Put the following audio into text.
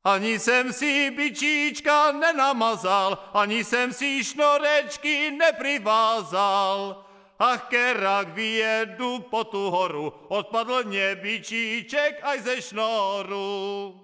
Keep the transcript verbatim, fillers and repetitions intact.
Ani jsem si bičíčka nenamazal, ani jsem si šnorečky neprivázal. Ach, kerak vyjedu po tu horu, odpadl mě bičíček aj ze šnoru.